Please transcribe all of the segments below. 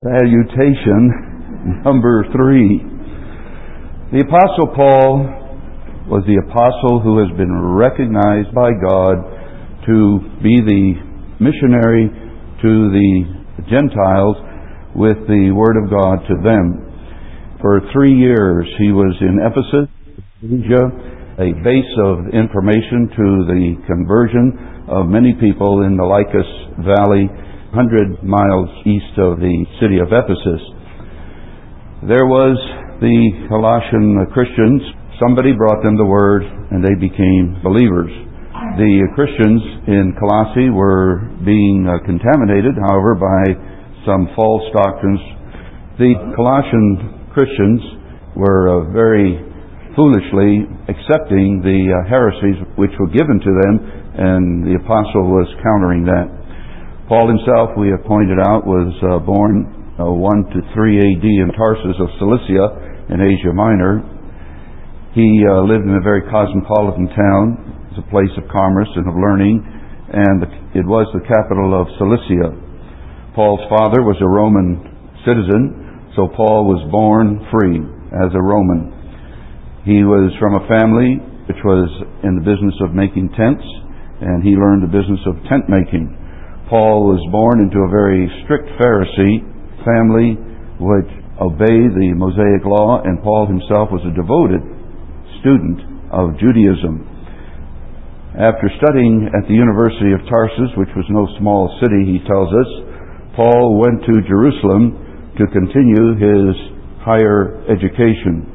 Salutation number 3. The Apostle Paul was the apostle who has been recognized by God to be the missionary to the Gentiles with the Word of God to them. For 3 years he was in Ephesus, Asia, a base of information to the conversion of many people in the Lycus Valley, 100 miles east of the city of Ephesus. There was the Colossian Christians. Somebody brought them the Word and they became believers. The Christians in Colossae were being contaminated, however, by some false doctrines. The Colossian Christians were very foolishly accepting the heresies which were given to them, and the apostle was countering that. Paul himself, we have pointed out, was born 1 to 3 AD in Tarsus of Cilicia in Asia Minor. He lived in a very cosmopolitan town. It was a place of commerce and of learning, and it was the capital of Cilicia. Paul's father was a Roman citizen, so Paul was born free as a Roman. He was from a family which was in the business of making tents, and he learned the business of tent making. Paul was born into a very strict Pharisee family which obeyed the Mosaic law, and Paul himself was a devoted student of Judaism. After studying at the University of Tarsus, which was no small city, he tells us, Paul went to Jerusalem to continue his higher education.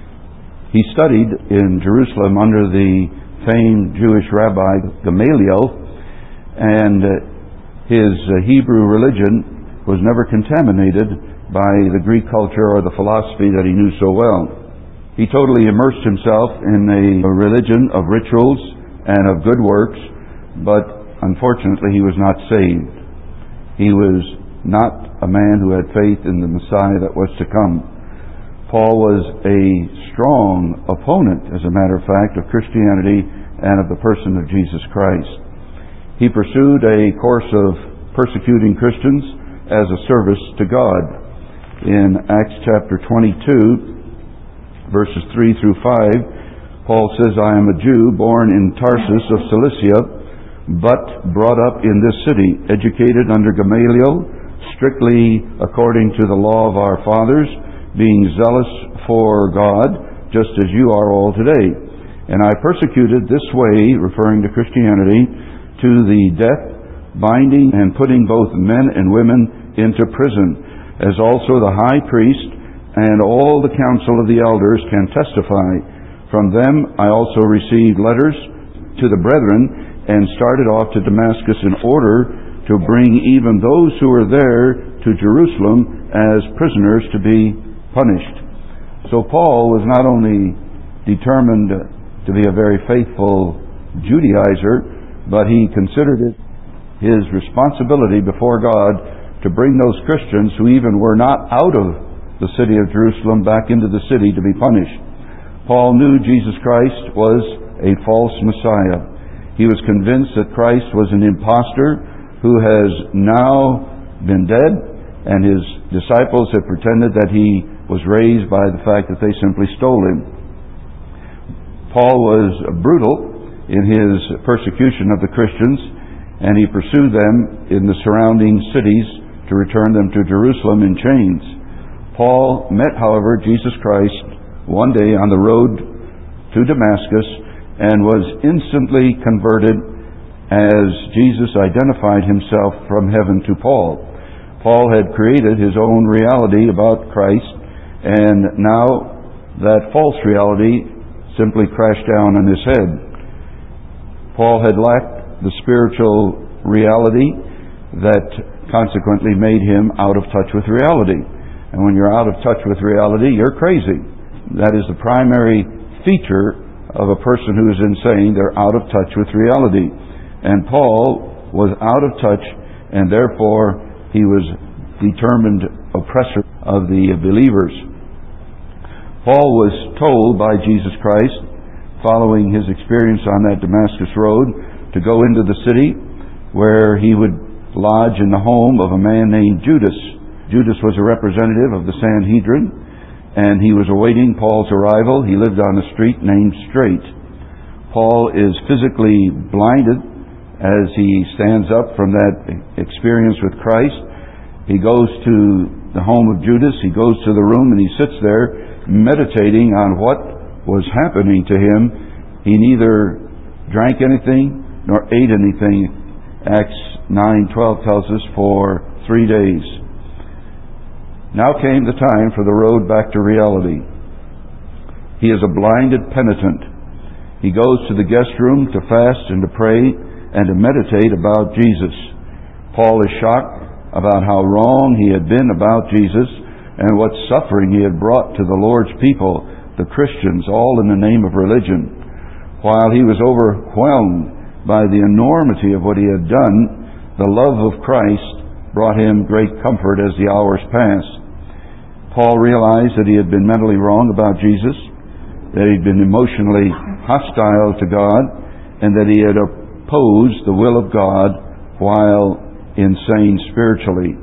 He studied in Jerusalem under the famed Jewish rabbi Gamaliel, and his Hebrew religion was never contaminated by the Greek culture or the philosophy that he knew so well. He totally immersed himself in a religion of rituals and of good works, but unfortunately he was not saved. He was not a man who had faith in the Messiah that was to come. Paul was a strong opponent, as a matter of fact, of Christianity and of the person of Jesus Christ. He pursued a course of persecuting Christians as a service to God. In Acts chapter 22, verses 3 through 5, Paul says, I am a Jew born in Tarsus of Cilicia, but brought up in this city, educated under Gamaliel, strictly according to the law of our fathers, being zealous for God, just as you are all today. And I persecuted this way, referring to Christianity, to the death, binding and putting both men and women into prison, as also the high priest and all the council of the elders can testify. From them I also received letters to the brethren, and started off to Damascus in order to bring even those who were there to Jerusalem as prisoners to be punished. So Paul was not only determined to be a very faithful Judaizer, but he considered it his responsibility before God to bring those Christians who even were not out of the city of Jerusalem back into the city to be punished. Paul knew Jesus Christ was a false Messiah. He was convinced that Christ was an impostor who has now been dead, and his disciples had pretended that he was raised by the fact that they simply stole him. Paul was brutal in his persecution of the Christians, and he pursued them in the surrounding cities to return them to Jerusalem in chains. Paul met, however, Jesus Christ one day on the road to Damascus and was instantly converted as Jesus identified himself from heaven to Paul. Paul had created his own reality about Christ, and now that false reality simply crashed down on his head. Paul had lacked the spiritual reality that consequently made him out of touch with reality. And when you're out of touch with reality, you're crazy. That is the primary feature of a person who is insane. They're out of touch with reality. And Paul was out of touch, and therefore he was determined oppressor of the believers. Paul was told by Jesus Christ, following his experience on that Damascus road, to go into the city where he would lodge in the home of a man named Judas. Judas was a representative of the Sanhedrin, and he was awaiting Paul's arrival. He lived on a street named Straight. Paul is physically blinded as he stands up from that experience with Christ. He goes to the home of Judas. He goes to the room and he sits there meditating on what was happening to him. He neither drank anything nor ate anything. Acts 9:12 tells us for 3 days. Now came the time for the road back to reality. He is a blinded penitent. He goes to the guest room to fast and to pray and to meditate about Jesus. Paul is shocked about how wrong he had been about Jesus and what suffering he had brought to the Lord's people, the Christians, all in the name of religion. While he was overwhelmed by the enormity of what he had done, the love of Christ brought him great comfort as the hours passed. Paul realized that he had been mentally wrong about Jesus, that he'd been emotionally hostile to God, and that he had opposed the will of God while insane spiritually.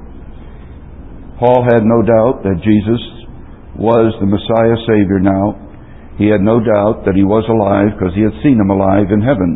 Paul had no doubt that Jesus was the Messiah Savior now. He had no doubt that he was alive because he had seen him alive in heaven.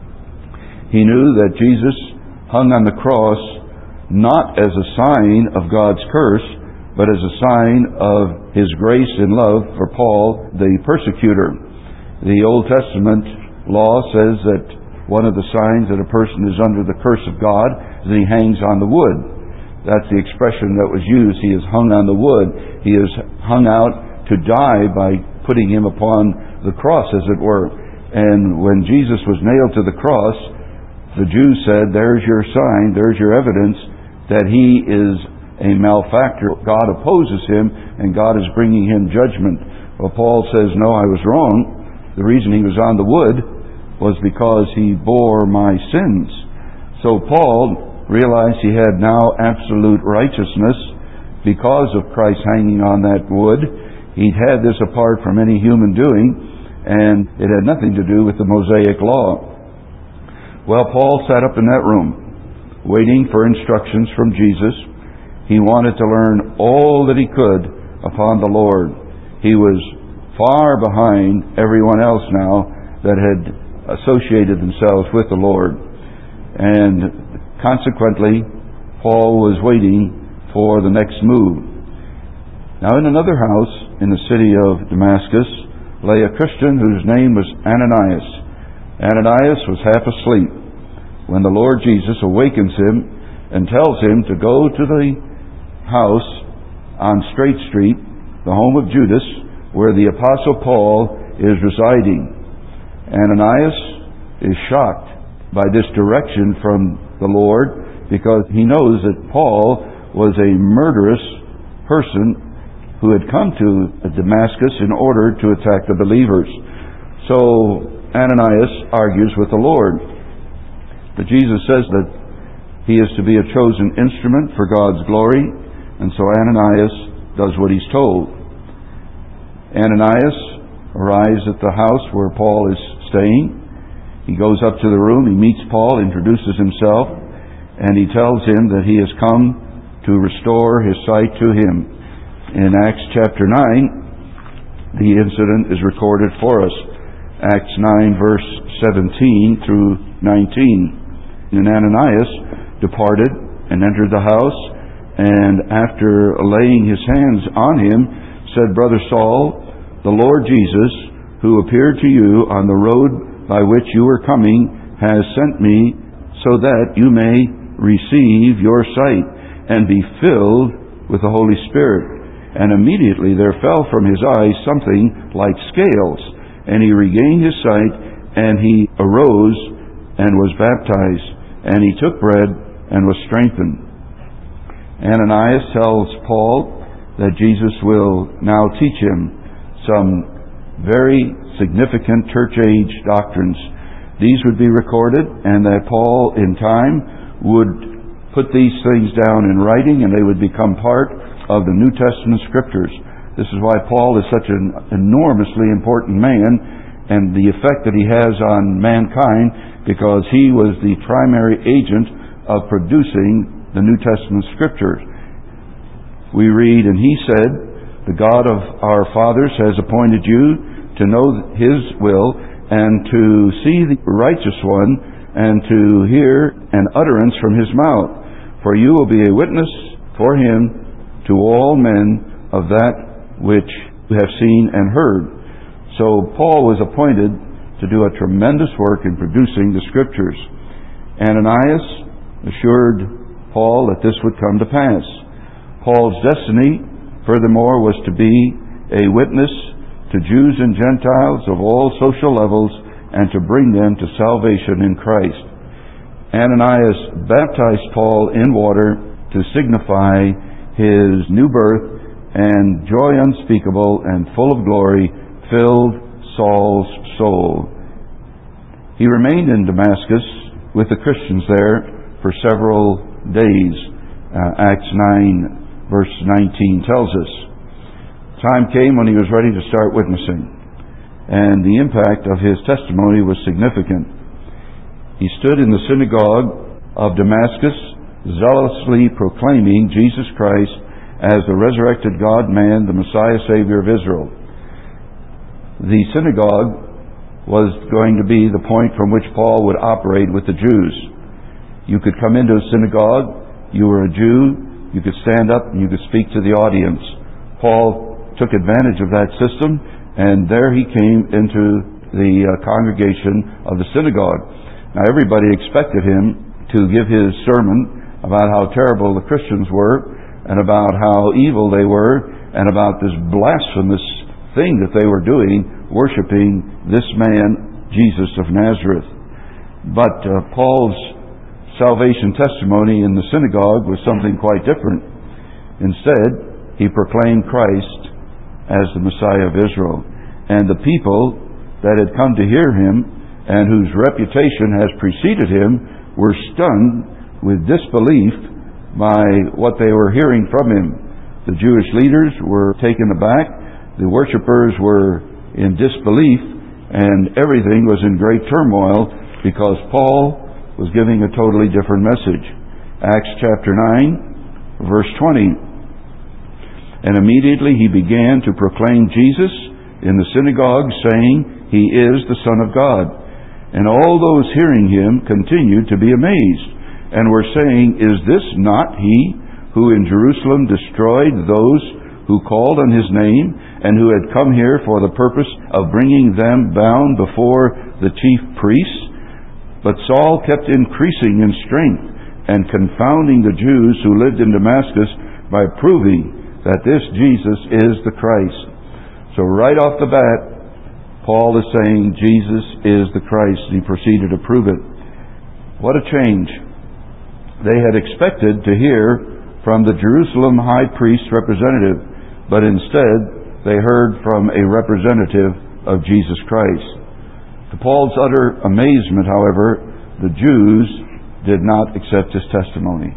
He knew that Jesus hung on the cross not as a sign of God's curse, but as a sign of His grace and love for Paul, the persecutor. The Old Testament law says that one of the signs that a person is under the curse of God is that he hangs on the wood. That's the expression that was used. He is hung on the wood. He is hung out to die by putting him upon the cross, as it were. And when Jesus was nailed to the cross, the Jews said, "There's your sign, there's your evidence that he is a malefactor. God opposes him, and God is bringing him judgment." Well, Paul says, "No, I was wrong. The reason he was on the wood was because he bore my sins." So Paul realized he had now absolute righteousness because of Christ hanging on that wood. He'd had this apart from any human doing, and it had nothing to do with the Mosaic law. Well, Paul sat up in that room, waiting for instructions from Jesus. He wanted to learn all that he could upon the Lord. He was far behind everyone else now that had associated themselves with the Lord. And consequently, Paul was waiting for the next move. Now in another house in the city of Damascus lay a Christian whose name was Ananias. Ananias was half asleep when the Lord Jesus awakens him and tells him to go to the house on Straight Street, the home of Judas, where the Apostle Paul is residing. Ananias is shocked by this direction from the Lord because he knows that Paul was a murderous person who had come to Damascus in order to attack the believers. So Ananias argues with the Lord. But Jesus says that he is to be a chosen instrument for God's glory, and so Ananias does what he's told. Ananias arrives at the house where Paul is staying. He goes up to the room, he meets Paul, introduces himself, and he tells him that he has come to restore his sight to him. In Acts chapter 9, the incident is recorded for us. Acts 9 verse 17 through 19. And Ananias departed and entered the house, and after laying his hands on him, said, "Brother Saul, the Lord Jesus, who appeared to you on the road by which you were coming, has sent me so that you may receive your sight and be filled with the Holy Spirit." And immediately there fell from his eyes something like scales, and he regained his sight, and he arose and was baptized, and he took bread and was strengthened. Ananias tells Paul that Jesus will now teach him some very significant church age doctrines. These would be recorded, and that Paul in time would put these things down in writing, and they would become part of the New Testament Scriptures. This is why Paul is such an enormously important man, and the effect that he has on mankind, because he was the primary agent of producing the New Testament Scriptures. we read, "And he said, the God of our fathers has appointed you to know his will, and to see the righteous one, and to hear an utterance from his mouth. For you will be a witness for him to all men of that which you have seen and heard." So Paul was appointed to do a tremendous work in producing the Scriptures. Ananias assured Paul that this would come to pass. Paul's destiny, furthermore, was to be a witness to Jews and Gentiles of all social levels and to bring them to salvation in Christ. Ananias baptized Paul in water to signify his new birth, and joy unspeakable and full of glory filled Saul's soul. He remained in Damascus with the Christians there for several days. Acts 9 verse 19 tells us. Time came when he was ready to start witnessing, and the impact of his testimony was significant. He stood in the synagogue of Damascus, zealously proclaiming Jesus Christ as the resurrected God-man, the Messiah, Savior of Israel. The synagogue was going to be the point from which Paul would operate with the Jews. You could come into a synagogue, you were a Jew, you could stand up and you could speak to the audience. Paul took advantage of that system, and there he came into the congregation of the synagogue. Now everybody expected him to give his sermon about how terrible the Christians were, and about how evil they were, and about this blasphemous thing that they were doing, worshiping this man, Jesus of Nazareth. But Paul's salvation testimony in the synagogue was something quite different. Instead, he proclaimed Christ as the Messiah of Israel. And the people that had come to hear him, and whose reputation has preceded him, were stunned with disbelief by what they were hearing from him. The Jewish leaders were taken aback, the worshipers were in disbelief, and everything was in great turmoil because Paul was giving a totally different message. Acts chapter 9, verse 20. "And immediately he began to proclaim Jesus in the synagogue, saying, He is the Son of God. And all those hearing him continued to be amazed, and were saying, Is this not he who in Jerusalem destroyed those who called on his name, and who had come here for the purpose of bringing them bound before the chief priests? But Saul kept increasing in strength, and confounding the Jews who lived in Damascus by proving that this Jesus is the Christ." So right off the bat, Paul is saying Jesus is the Christ, and he proceeded to prove it. What a change. They had expected to hear from the Jerusalem high priest representative, but instead they heard from a representative of Jesus Christ. To Paul's utter amazement, however, the Jews did not accept his testimony.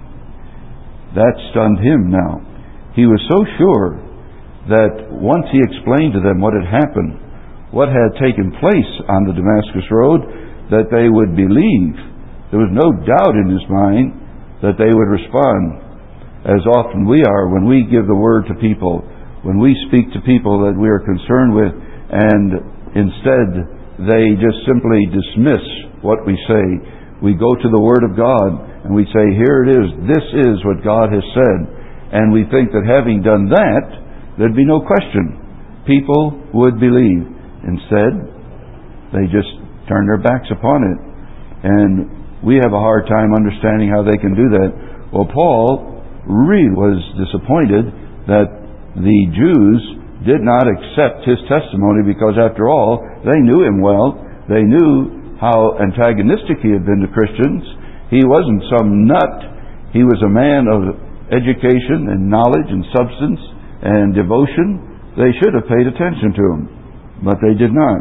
That stunned him now. He was so sure that once he explained to them what had happened, what had taken place on the Damascus Road, that they would believe. There was no doubt in his mind that they would respond, as often we are when we give the word to people, when we speak to people that we are concerned with, and instead they just simply dismiss what we say. We go to the Word of God and we say, here it is, this is what God has said. And we think that having done that, there'd be no question. People would believe. Instead, they just turn their backs upon it. And we have a hard time understanding how they can do that. Well, Paul really was disappointed that the Jews did not accept his testimony, because after all, they knew him well. They knew how antagonistic he had been to Christians. He wasn't some nut. He was a man of education and knowledge and substance and devotion. They should have paid attention to him, but they did not.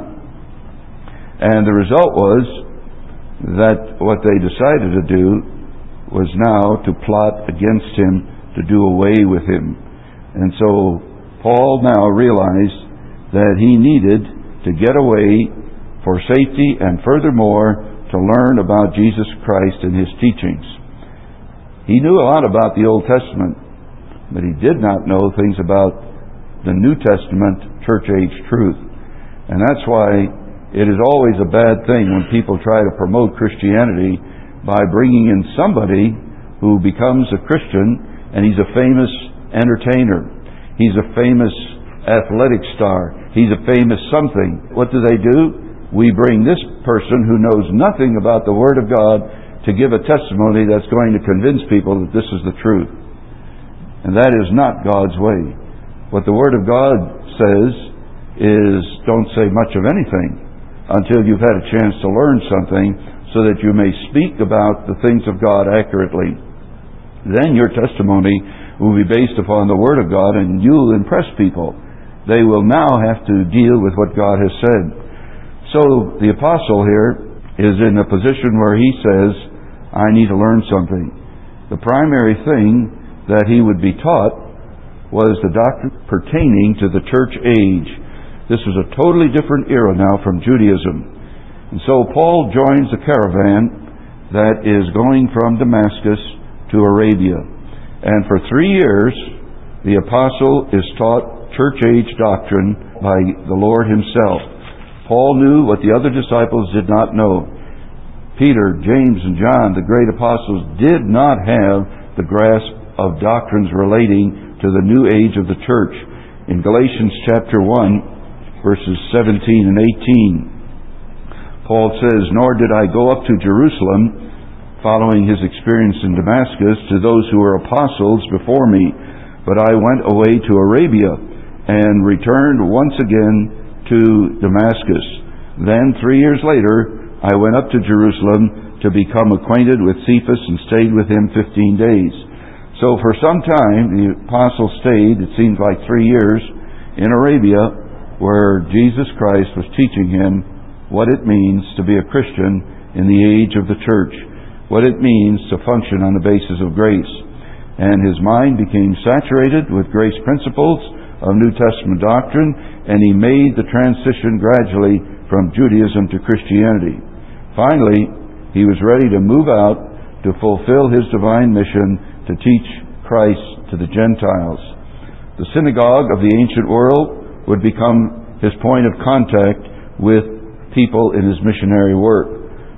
And the result was that what they decided to do was now to plot against him, to do away with him. And so Paul now realized that he needed to get away for safety, and furthermore to learn about Jesus Christ and his teachings. He knew a lot about the Old Testament, but he did not know things about the New Testament church-age truth. And that's why it is always a bad thing when people try to promote Christianity by bringing in somebody who becomes a Christian and he's a famous entertainer. He's a famous athletic star. He's a famous something. What do? We bring this person who knows nothing about the Word of God to give a testimony that's going to convince people that this is the truth. And that is not God's way. What the Word of God says is don't say much of anything until you've had a chance to learn something so that you may speak about the things of God accurately. Then your testimony will be based upon the Word of God, and you'll impress people. They will now have to deal with what God has said. So the apostle here is in a position where he says, I need to learn something. The primary thing that he would be taught was the doctrine pertaining to the church age. This was a totally different era now from Judaism. And so Paul joins the caravan that is going from Damascus to Arabia. And for 3 years, the apostle is taught church-age doctrine by the Lord himself. Paul knew what the other disciples did not know. Peter, James, and John, the great apostles, did not have the grasp of doctrines relating to the new age of the church. In Galatians chapter 1, verses 17 and 18, Paul says, Nor did I go up to Jerusalem, following his experience in Damascus, to those who were apostles before me, but I went away to Arabia and returned once again to Damascus. Then 3 years later, I went up to Jerusalem to become acquainted with Cephas and stayed with him 15 days. So for some time, the apostle stayed, it seems like 3 years, in Arabia, where Jesus Christ was teaching him what it means to be a Christian in the age of the church, what it means to function on the basis of grace. And his mind became saturated with grace principles of New Testament doctrine, and he made the transition gradually from Judaism to Christianity. Finally, he was ready to move out to fulfill his divine mission to teach Christ to the Gentiles. The synagogue of the ancient world would become his point of contact with people in his missionary work.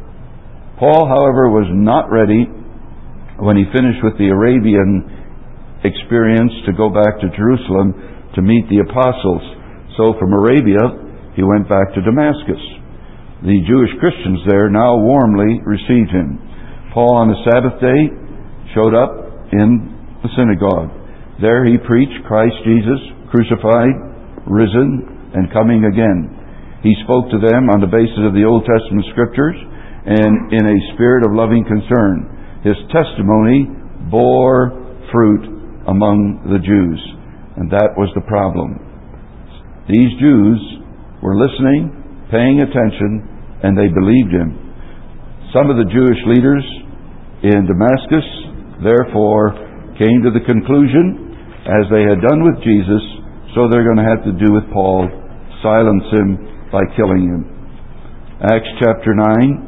Paul, however, was not ready when he finished with the Arabian experience to go back to Jerusalem to meet the apostles. So from Arabia, he went back to Damascus. The Jewish Christians there now warmly received him. Paul, on the Sabbath day, showed up in the synagogue. There he preached Christ Jesus, crucified, risen, and coming again. He spoke to them on the basis of the Old Testament Scriptures and in a spirit of loving concern. His testimony bore fruit among the Jews, and that was the problem. These Jews were listening, paying attention, and they believed him. Some of the Jewish leaders in Damascus, therefore, came to the conclusion, as they had done with Jesus, so they're going to have to do with Paul, silence him by killing him. Acts chapter 9,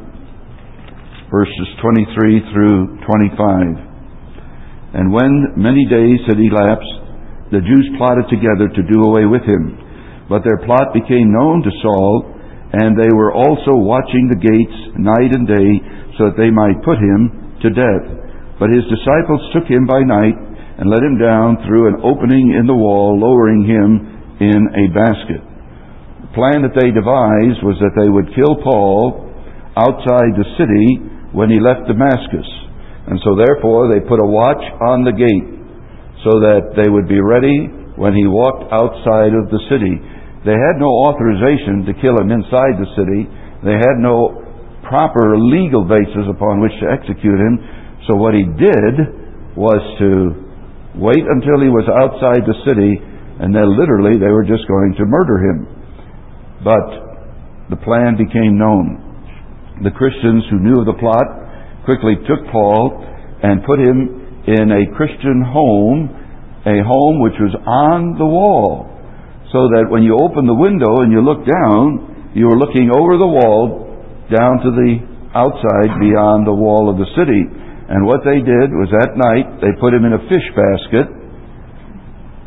verses 23 through 25. And when many days had elapsed, the Jews plotted together to do away with him. But their plot became known to Saul, and they were also watching the gates night and day, so that they might put him to death. But his disciples took him by night, and let him down through an opening in the wall, lowering him in a basket. The plan that they devised was that they would kill Paul outside the city when he left Damascus. And so therefore they put a watch on the gate so that they would be ready when he walked outside of the city. They had no authorization to kill him inside the city. They had no proper legal basis upon which to execute him. So what he did was to wait until he was outside the city, and then literally they were just going to murder him. But the plan became known. The Christians who knew of the plot quickly took Paul and put him in a Christian home, a home which was on the wall, so that when you opened the window and you looked down, you were looking over the wall down to the outside beyond the wall of the city. And what they did was at night they put him in a fish basket,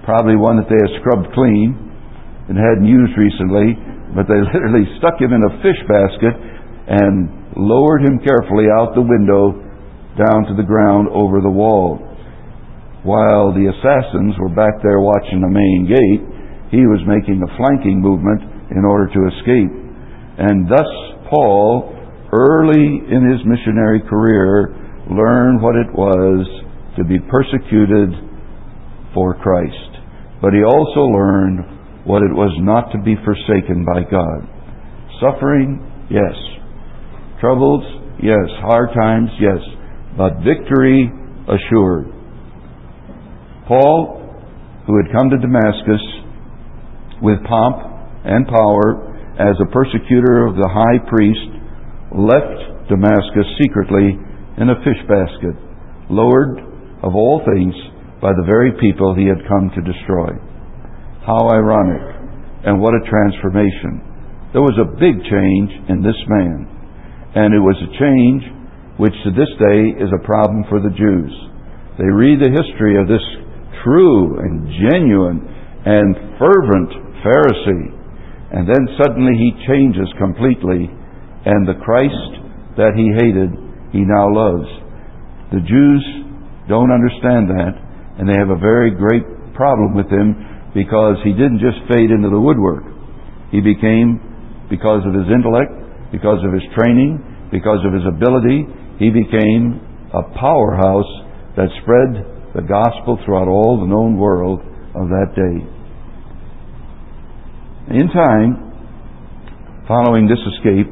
probably one that they had scrubbed clean and hadn't used recently, but they literally stuck him in a fish basket and lowered him carefully out the window down to the ground over the wall. While the assassins were back there watching the main gate, he was making a flanking movement in order to escape. And thus Paul, early in his missionary career, learned what it was to be persecuted for Christ. But he also learned what it was not to be forsaken by God. Suffering, yes. Troubles, yes. Hard times, yes. But victory assured. Paul, who had come to Damascus with pomp and power as a persecutor of the high priest, left Damascus secretly in a fish basket, lowered of all things by the very people he had come to destroy. How ironic, and what a transformation. There was a big change in this man, and it was a change which to this day is a problem for the Jews. They read the history of this true and genuine and fervent Pharisee, and then suddenly he changes completely, and the Christ that he hated, he now loves. The Jews don't understand that, and they have a very great problem with him, because he didn't just fade into the woodwork. He became, because of his intellect, because of his training, because of his ability, he became a powerhouse that spread the gospel throughout all the known world of that day. In time, following this escape,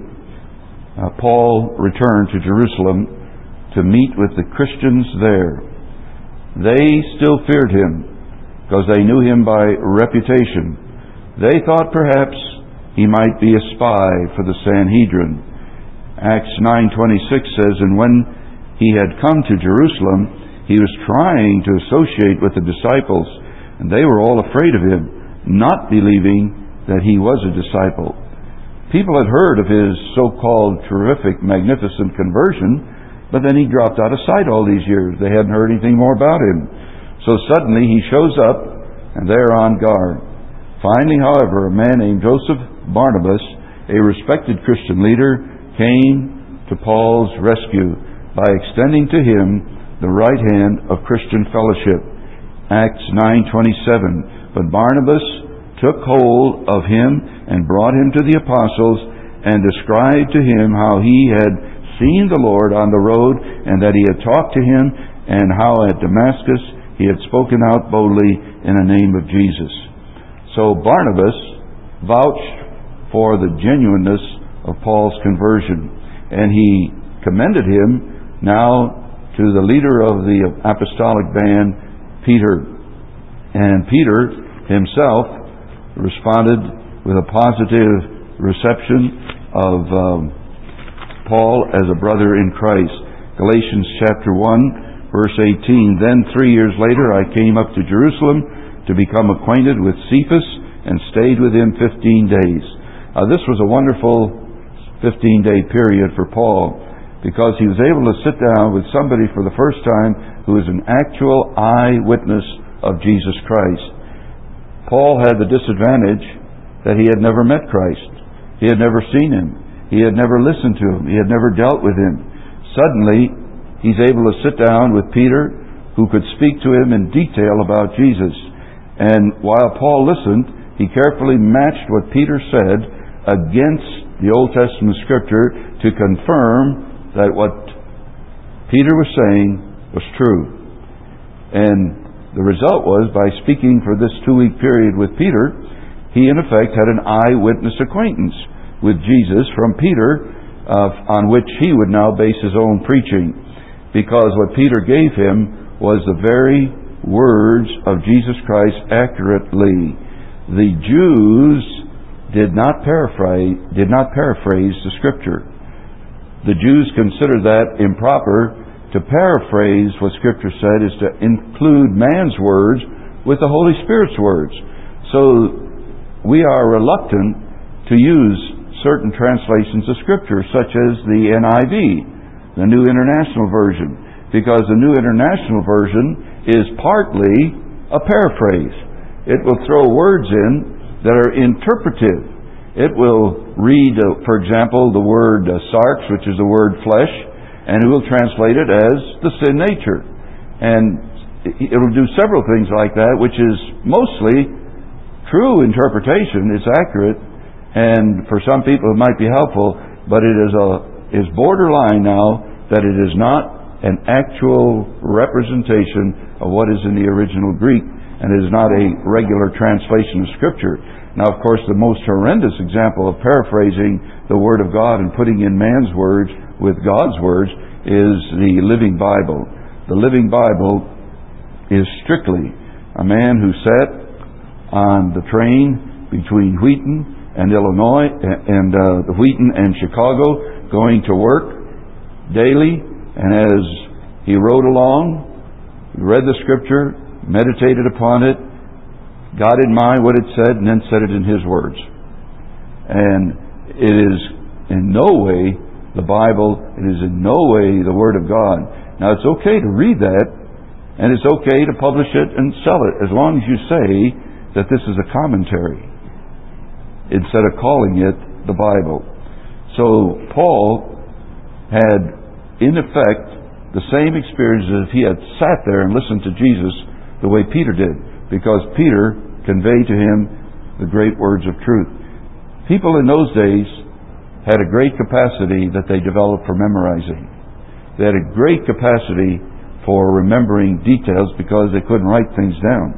Paul returned to Jerusalem to meet with the Christians there. They still feared him because they knew him by reputation. They thought perhaps he might be a spy for the Sanhedrin. Acts 9:26 says, "And when he had come to Jerusalem, he was trying to associate with the disciples, and they were all afraid of him, not believing that he was a disciple." People had heard of his so-called terrific, magnificent conversion, but then he dropped out of sight all these years. They hadn't heard anything more about him. So suddenly he shows up, and they're on guard. Finally, however, a man named Joseph Barnabas, a respected Christian leader, came to Paul's rescue by extending to him the right hand of Christian fellowship. Acts 9:27. But Barnabas took hold of him and brought him to the apostles, and described to him how he had seen the Lord on the road, and that he had talked to him, and how at Damascus he had spoken out boldly in the name of Jesus. So Barnabas vouched for the genuineness of Paul's conversion, and he commended him now to the leader of the apostolic band, Peter. And Peter himself responded with a positive reception of Paul as a brother in Christ. Galatians chapter 1, verse 18, "Then 3 years later I came up to Jerusalem to become acquainted with Cephas, and stayed with him 15 days. This was a wonderful 15-day period for Paul, because he was able to sit down with somebody for the first time who was an actual eyewitness of Jesus Christ. Paul had the disadvantage that he had never met Christ. He had never seen him. He had never listened to him. He had never dealt with him. Suddenly, he's able to sit down with Peter, who could speak to him in detail about Jesus. And while Paul listened, he carefully matched what Peter said against the Old Testament Scripture to confirm that what Peter was saying was true. And the result was, by speaking for this 2-week period with Peter, he in effect had an eyewitness acquaintance with Jesus from Peter, on which he would now base his own preaching, because what Peter gave him was the very words of Jesus Christ accurately. The Jews did not paraphrase the Scripture. The Jews considered that improper. To paraphrase what Scripture said is to include man's words with the Holy Spirit's words. So we are reluctant to use certain translations of Scripture, such as the NIV, the New International Version, because the New International Version is partly a paraphrase. it will throw words in that are interpretive. It will read, for example, the word sarx, which is the word flesh, and it will translate it as the sin nature. And it will do several things like that, which is mostly true interpretation. It's accurate, and for some people it might be helpful, but it is borderline now that it is not an actual representation of what is in the original Greek, and it is not a regular translation of Scripture. Now, of course, the most horrendous example of paraphrasing the Word of God and putting in man's words with God's words is the Living Bible. The Living Bible is strictly a man who sat on the train between Wheaton and Illinois, and Wheaton and Chicago, going to work daily, and as he rode along, he read the Scripture, meditated upon it, got in mind what it said, and then said it in his words. And it is in no way the Bible, it is in no way the Word of God. Now, it's okay to read that, and it's okay to publish it and sell it, as long as you say that this is a commentary, instead of calling it the Bible. So, Paul had, in effect, the same experience as if he had sat there and listened to Jesus the way Peter did, because Peter conveyed to him the great words of truth. People in those days had a great capacity that they developed for memorizing. They had a great capacity for remembering details because they couldn't write things down.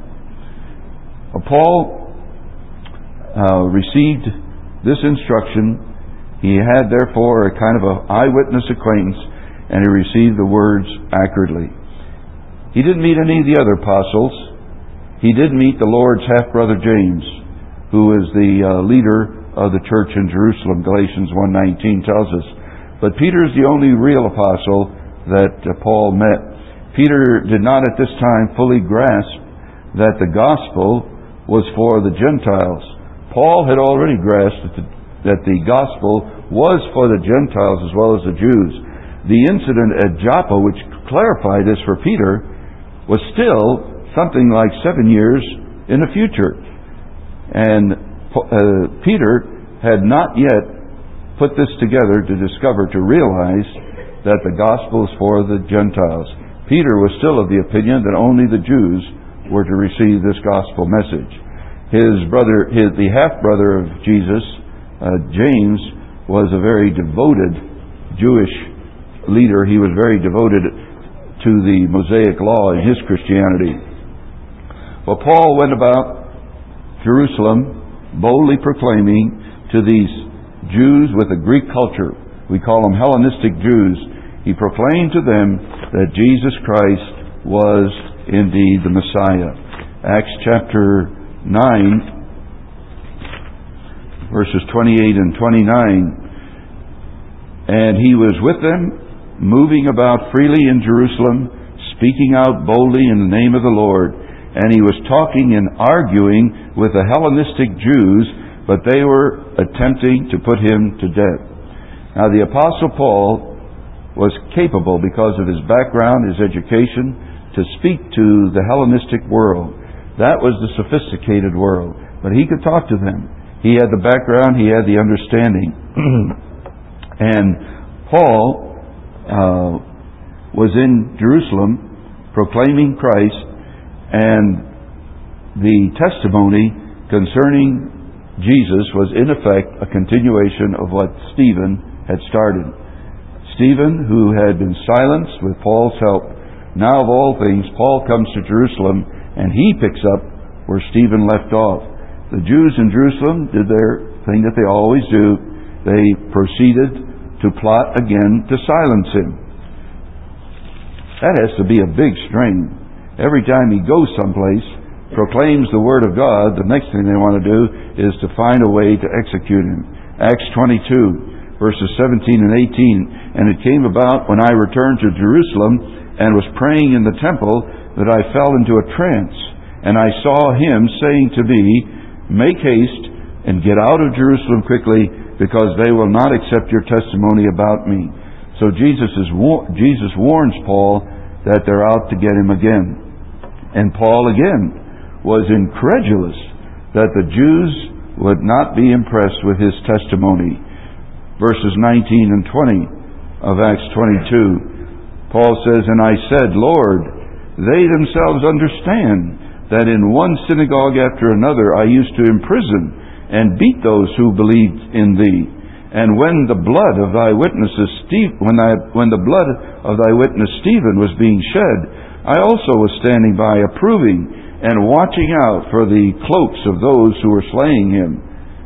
Paul received this instruction. He had, therefore, a kind of an eyewitness acquaintance, and he received the words accurately. He didn't meet any of the other apostles. He did meet the Lord's half-brother James, who is the leader of the church in Jerusalem. Galatians 1:19 tells us. But Peter is the only real apostle that Paul met. Peter did not at this time fully grasp that the gospel was for the Gentiles. Paul had already grasped that the gospel was for the Gentiles as well as the Jews. The incident at Joppa, which clarified this for Peter, was still something like 7 years in the future. And Peter had not yet put this together to realize that the gospel is for the Gentiles. Peter was still of the opinion that only the Jews were to receive this gospel message. The half-brother of Jesus, James, was a very devoted Jewish leader. He was very devoted to the Mosaic law in his Christianity. Well, Paul went about Jerusalem boldly proclaiming to these Jews with a Greek culture, we call them Hellenistic Jews, he proclaimed to them that Jesus Christ was indeed the Messiah. Acts chapter 9, verses 28 and 29. And he was with them, moving about freely in Jerusalem, speaking out boldly in the name of the Lord. And he was talking and arguing with the Hellenistic Jews, but they were attempting to put him to death. Now, the Apostle Paul was capable, because of his background, his education, to speak to the Hellenistic world. That was the sophisticated world. But he could talk to them. He had the background, he had the understanding. And Paul was in Jerusalem proclaiming Christ, and the testimony concerning Jesus was in effect a continuation of what Stephen had started. Stephen, who had been silenced with Paul's help, now of all things, Paul comes to Jerusalem and he picks up where Stephen left off. The Jews in Jerusalem did their thing that they always do. They proceeded to plot again to silence him. That has to be a big strain. Every time he goes someplace, proclaims the Word of God, the next thing they want to do is to find a way to execute him. Acts 22, verses 17 and 18. And it came about when I returned to Jerusalem and was praying in the temple that I fell into a trance. And I saw him saying to me, make haste and get out of Jerusalem quickly, because they will not accept your testimony about me. So Jesus warns Paul that they're out to get him again. And Paul again was incredulous that the Jews would not be impressed with his testimony. Verses 19 and 20 of Acts 22. Paul says, "And I said, Lord, they themselves understand that in one synagogue after another I used to imprison and beat those who believed in thee. And when the blood of thy witness Stephen was being shed, I also was standing by approving and watching out for the cloaks of those who were slaying him."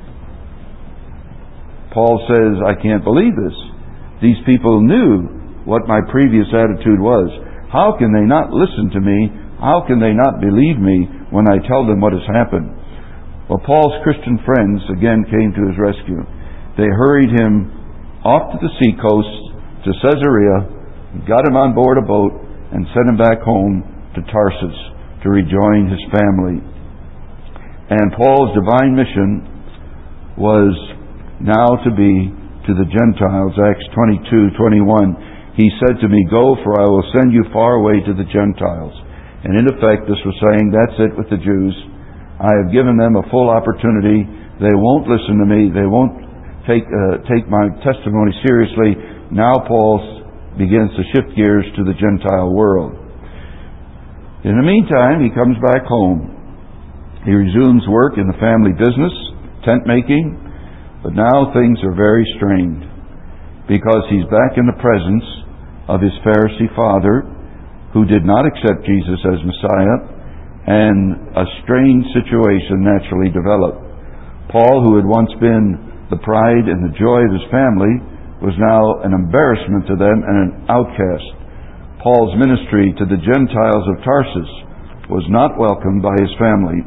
Paul says, I can't believe this. These people knew what my previous attitude was. How can they not listen to me? How can they not believe me when I tell them what has happened? Well, Paul's Christian friends again came to his rescue. They hurried him off to the seacoast to Caesarea, got him on board a boat, and sent him back home to Tarsus to rejoin his family. And Paul's divine mission was now to be to the Gentiles. Acts 22:21. He said to me, "Go, for I will send you far away to the Gentiles." And in effect, this was saying, that's it with the Jews. I have given them a full opportunity. They won't listen to me. They won't take my testimony seriously. Now Paul begins to shift gears to the Gentile world. In the meantime, he comes back home. He resumes work in the family business, tent making, but now things are very strained because he's back in the presence of his Pharisee father, who did not accept Jesus as Messiah, and a strange situation naturally developed. Paul, who had once been the pride and the joy of his family, was now an embarrassment to them and an outcast. Paul's ministry to the Gentiles of Tarsus was not welcomed by his family.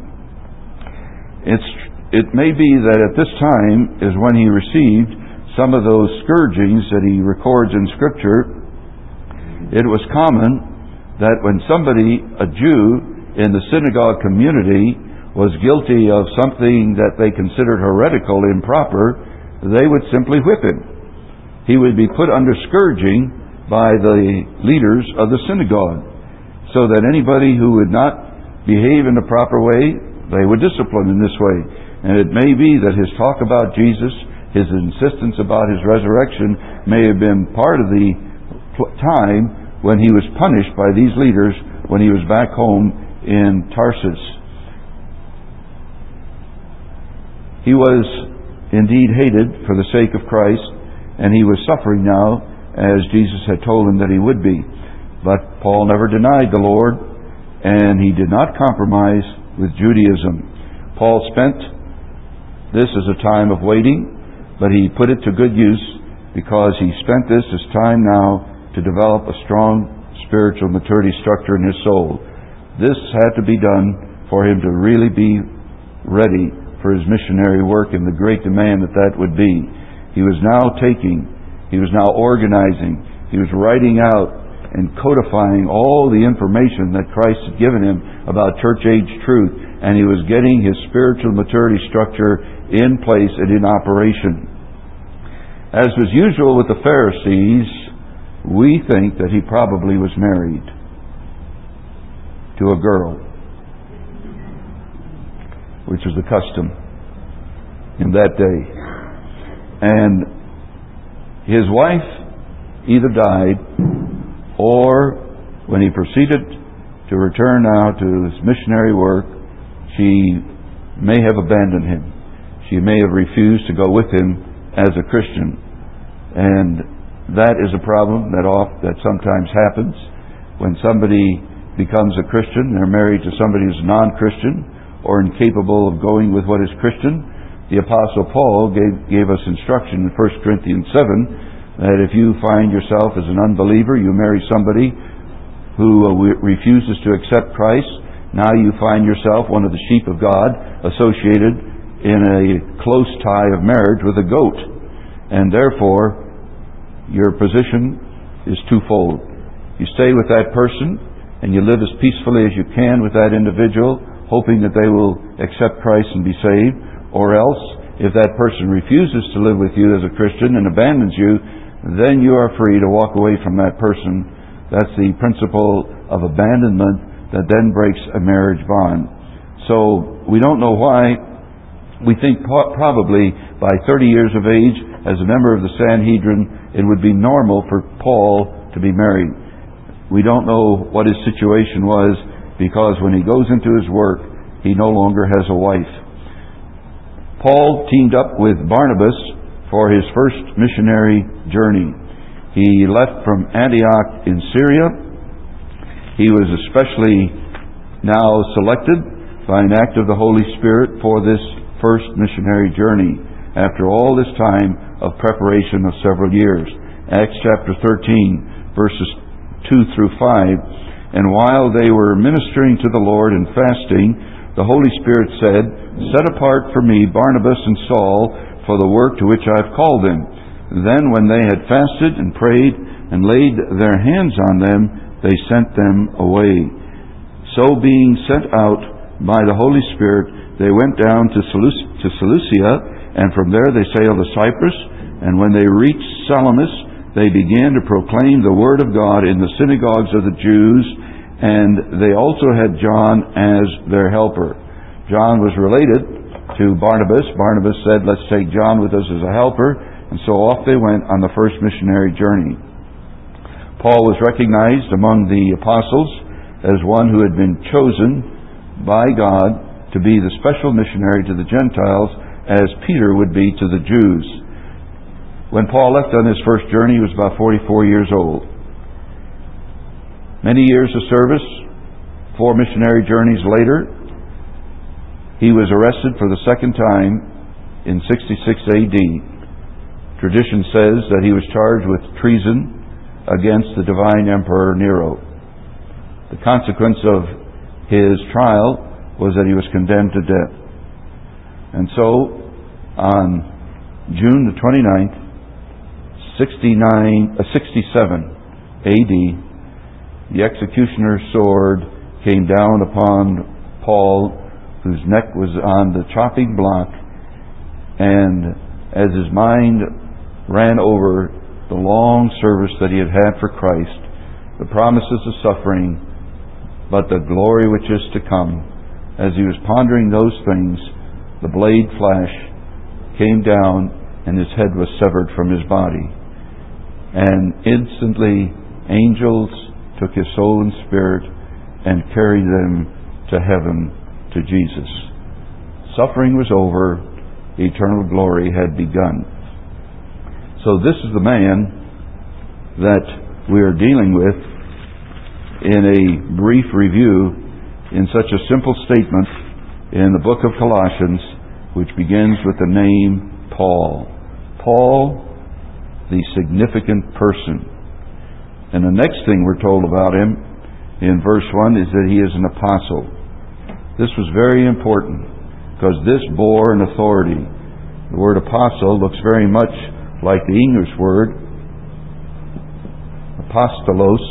It may be that at this time is when he received some of those scourgings that he records in Scripture. It was common that when somebody, a Jew, in the synagogue community was guilty of something that they considered heretical, improper, they would simply whip him. He would be put under scourging by the leaders of the synagogue, so that anybody who would not behave in the proper way, they would discipline in this way. And it may be that his talk about Jesus, his insistence about his resurrection, may have been part of the time when he was punished by these leaders when he was back home in Tarsus. He was indeed hated for the sake of Christ, and he was suffering now as Jesus had told him that he would be. But Paul never denied the Lord, and he did not compromise with Judaism. Paul spent this as a time of waiting, but he put it to good use because he spent this as time now to develop a strong spiritual maturity structure in his soul. This had to be done for him to really be ready for his missionary work and the great demand that would be. He was now organizing, he was writing out and codifying all the information that Christ had given him about church age truth, and he was getting his spiritual maturity structure in place and in operation. As was usual with the Pharisees, we think that he probably was married to a girl, which was the custom in that day. And his wife either died, or when he proceeded to return now to his missionary work, she may have abandoned him. She may have refused to go with him as a Christian. And that is a problem that sometimes happens. When somebody becomes a Christian, they're married to somebody who's non-Christian or incapable of going with what is Christian. The Apostle Paul gave us instruction in 1 Corinthians 7 that if you find yourself as an unbeliever, you marry somebody who refuses to accept Christ, now you find yourself one of the sheep of God associated in a close tie of marriage with a goat. And therefore, your position is twofold. You stay with that person and you live as peacefully as you can with that individual, hoping that they will accept Christ and be saved. Or else, if that person refuses to live with you as a Christian and abandons you, then you are free to walk away from that person. That's the principle of abandonment that then breaks a marriage bond. So we don't know why. We think probably by 30 years of age, as a member of the Sanhedrin, it would be normal for Paul to be married. We don't know what his situation was, because when he goes into his work, he no longer has a wife. Paul teamed up with Barnabas for his first missionary journey. He left from Antioch in Syria. He was especially now selected by an act of the Holy Spirit for this first missionary journey, after all this time of preparation of several years. Acts chapter 13, verses 2 through 5. And while they were ministering to the Lord and fasting, the Holy Spirit said, "Set apart for me Barnabas and Saul for the work to which I have called them." Then when they had fasted and prayed and laid their hands on them, they sent them away. So being sent out by the Holy Spirit, they went down to Seleucia, and from there they sailed to Cyprus. And when they reached Salamis, they began to proclaim the word of God in the synagogues of the Jews, and they also had John as their helper. John was related to Barnabas. Barnabas said, "Let's take John with us as a helper." And so off they went on the first missionary journey. Paul was recognized among the apostles as one who had been chosen by God to be the special missionary to the Gentiles, as Peter would be to the Jews. When Paul left on his first journey, he was about 44 years old. Many years of service, 4 missionary journeys later, he was arrested for the second time in 66 AD. Tradition says that he was charged with treason against the divine Emperor Nero. The consequence of his trial was that he was condemned to death. And so, on June the 29th, 67 AD, the executioner's sword came down upon Paul, whose neck was on the chopping block, and as his mind ran over the long service that he had had for Christ, the promises of suffering, but the glory which is to come, as he was pondering those things, the blade flash came down and his head was severed from his body. And instantly angels took his soul and spirit and carried them to heaven to Jesus. Suffering was over, eternal glory had begun. So this is the man that we are dealing with in a brief review in such a simple statement in the book of Colossians, which begins with the name Paul. Paul, the significant person. And the next thing we're told about him in verse 1 is that he is an apostle. This was very important because this bore an authority. The word apostle looks very much like the English word apostolos,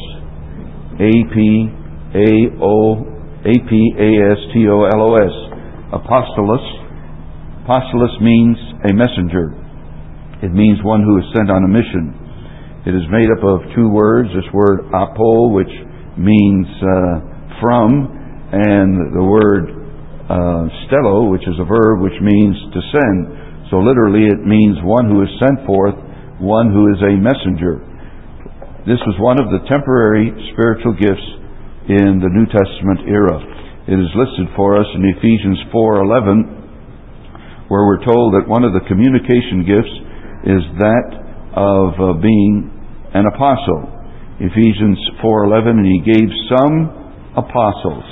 A-P-A-S-T-O-L-O-S. Apostolos. Apostolos means a messenger. It means one who is sent on a mission. It is made up of 2 words. This word apo, which means from, and the word stelo, which is a verb which means to send. So literally it means one who is sent forth, one who is a messenger. This was one of the temporary spiritual gifts in the New Testament era. It is listed for us in Ephesians 4:11, where we're told that one of the communication gifts is that of being an apostle. Ephesians 4:11, and he gave some apostles.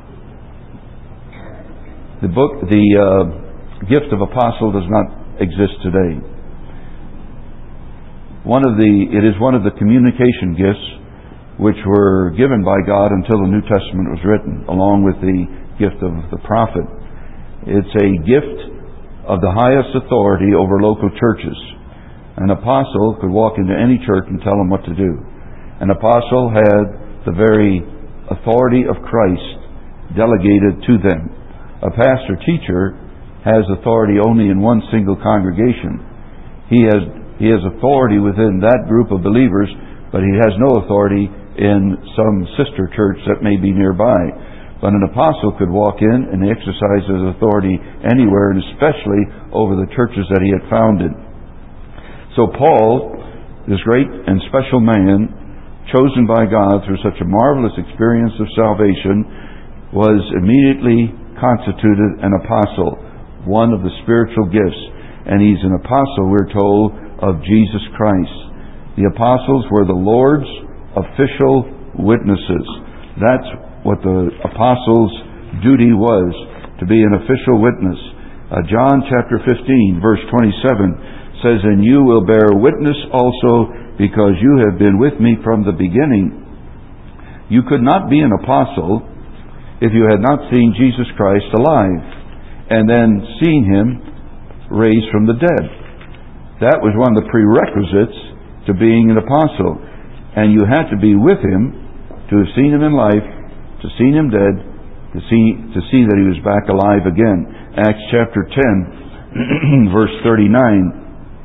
The gift of apostle does not exist today. It is one of the communication gifts which were given by God until the New Testament was written, along with the gift of the prophet. It's a gift of the highest authority over local churches. An apostle could walk into any church and tell them what to do. An apostle had the very authority of Christ delegated to them. A pastor-teacher has authority only in one single congregation. He has authority within that group of believers, but he has no authority in some sister church that may be nearby. But an apostle could walk in and exercise his authority anywhere, and especially over the churches that he had founded. So Paul, this great and special man, chosen by God through such a marvelous experience of salvation, was immediately constituted an apostle, one of the spiritual gifts. And he's an apostle, we're told, of Jesus Christ. The apostles were the Lord's official witnesses. That's what the apostles' duty was, to be an official witness. John chapter 15, verse 27 says, "And you will bear witness also, because you have been with me from the beginning." You could not be an apostle if you had not seen Jesus Christ alive, and then seen Him raised from the dead. That was one of the prerequisites to being an apostle. And you had to be with Him to have seen Him in life, to seen Him dead, to see that He was back alive again. Acts chapter 10, verse 39.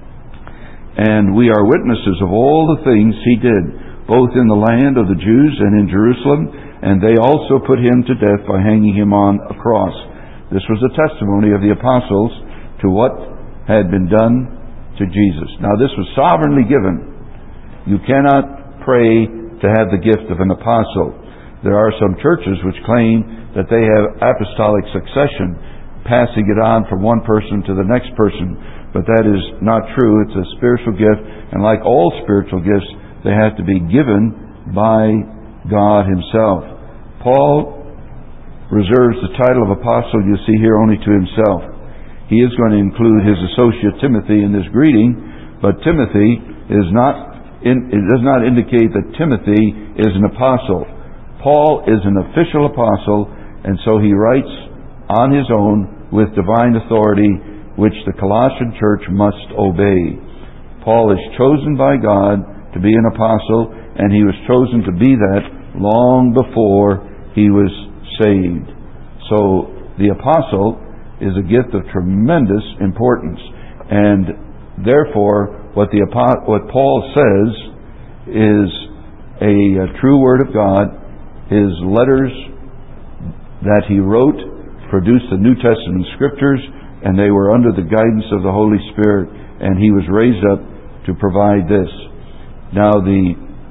"And we are witnesses of all the things He did, both in the land of the Jews and in Jerusalem, and they also put Him to death by hanging Him on a cross." This was a testimony of the apostles to what had been done to Jesus. Now this was sovereignly given. You cannot pray to have the gift of an apostle. There are some churches which claim that they have apostolic succession, passing it on from one person to the next person. But that is not true. It's a spiritual gift, and like all spiritual gifts, they have to be given by God Himself. Paul reserves the title of apostle, you see here, only to himself. He is going to include his associate Timothy in this greeting, but Timothy is not. It does not indicate that Timothy is an apostle. Paul is an official apostle, and so he writes on his own with divine authority, which the Colossian church must obey. Paul is chosen by God to be an apostle, and he was chosen to be that long before he was saved. So the apostle is a gift of tremendous importance, and therefore what Paul says is a true word of God. His letters that he wrote produced the New Testament scriptures, and they were under the guidance of the Holy Spirit, and he was raised up to provide this. Now the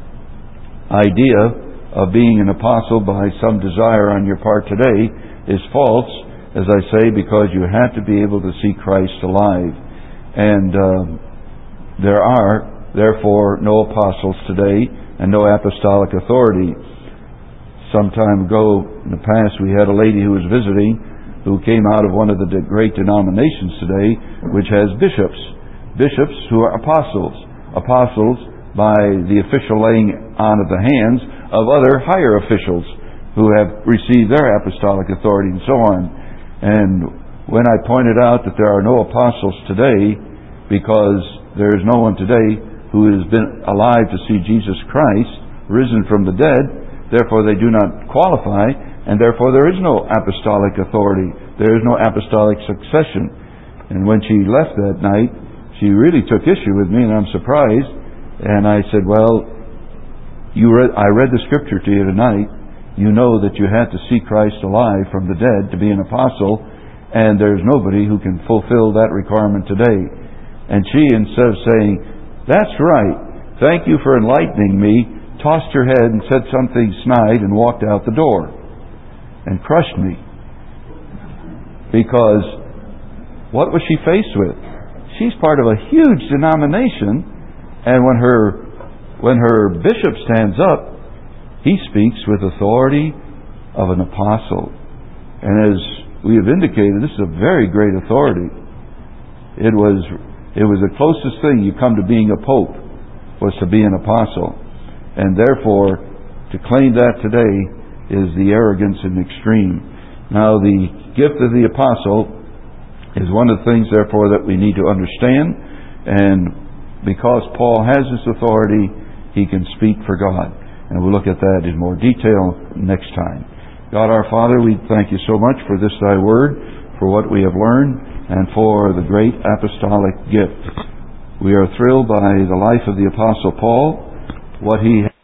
idea of being an apostle by some desire on your part today is false, as I say, because you have to be able to see Christ alive. And there are, therefore, no apostles today and no apostolic authority. Some time ago in the past, we had a lady who was visiting who came out of one of the great denominations today, which has bishops. Bishops who are apostles. Apostles by the official laying on of the hands of other higher officials who have received their apostolic authority and so on. And when I pointed out that there are no apostles today, because there is no one today who has been alive to see Jesus Christ risen from the dead, therefore they do not qualify, and therefore there is no apostolic authority. There is no apostolic succession. And when she left that night, she really took issue with me, and I'm surprised. And I said, well, I read the scripture to you tonight. You know that you had to see Christ alive from the dead to be an apostle, and there's nobody who can fulfill that requirement today. And she, instead of saying, "That's right, thank you for enlightening me," tossed her head and said something snide and walked out the door and crushed me. Because what was she faced with? She's part of a huge denomination, and when her bishop stands up, he speaks with authority of an apostle. And as we have indicated, this is a very great authority. It was the closest thing you come to being a pope, was to be an apostle. And therefore, to claim that today is the arrogance in extreme. Now, the gift of the apostle is one of the things, therefore, that we need to understand. And because Paul has this authority, he can speak for God. And we'll look at that in more detail next time. God our Father, we thank you so much for this thy word, for what we have learned, and for the great apostolic gift. We are thrilled by the life of the Apostle Paul, what he